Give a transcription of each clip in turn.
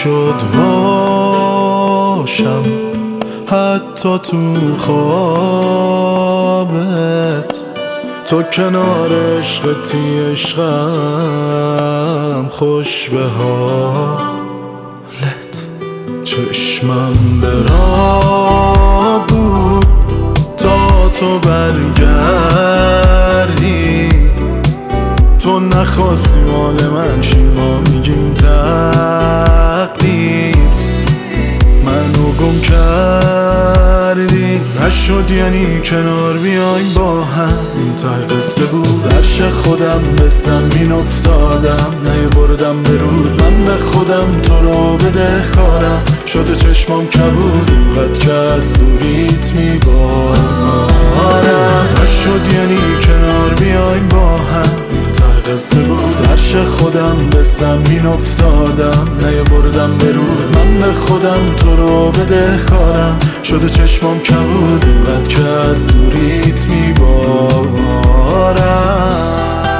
شد باشم حتی تو خوابت، تو کنار عشقتی عشقم خوش به حالت. چشمم به راه بود تا تو برگردی، تو نخواستی مال من شی، ما میگیم تقدیر، منو گم کردی. نشد یعنی کنار بیایم با هم، این ته قصه بود. زرش خودم به زمین افتادم، نیاوردم به رود، من به خودم تو رو بدهکارم. شده چشمام کبود اینقدر که از دوریت میبارم. نشد یعنی کنار بیایم با هم، قصه بود. زرش خودم به زمین افتادم، نیاوردم به رود، من به خودم تو رو بدهکارم. شده چشمام کبود اینقدر که از دوریت میبارم.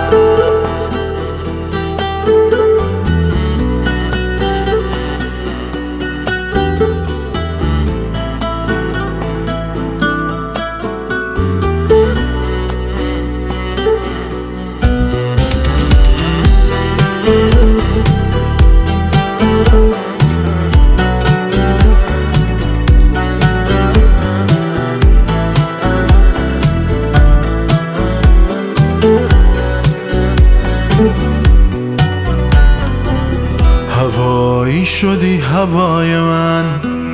هوایی شدی هوای من،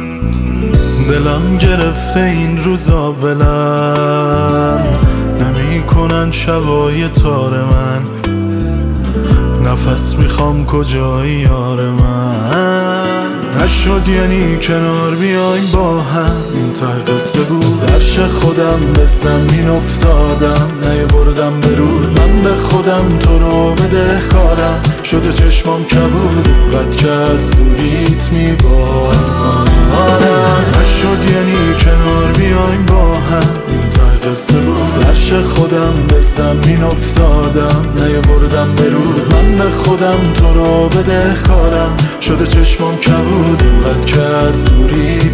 دلم گرفته این روزا ولم نمی کنن شبای تار من. نفس میخوام کجایی یار من. نشد یعنی کنار بیایم با هم، این ته قصه بود. زرش خودم به زمین افتادم، نیاوردم به رود، من به خودم تو رو بدهکارم. شده چشمام کبود اینقدر که از دوریت میبارم. نشد یعنی کنار بیایم با هم، این ته قصه بود. زرش خودم به زمین افتادم، نیاوردم به رود، من به خودم تو رو بدهکارم. شده چشمام کبود اینقدر که از دوریت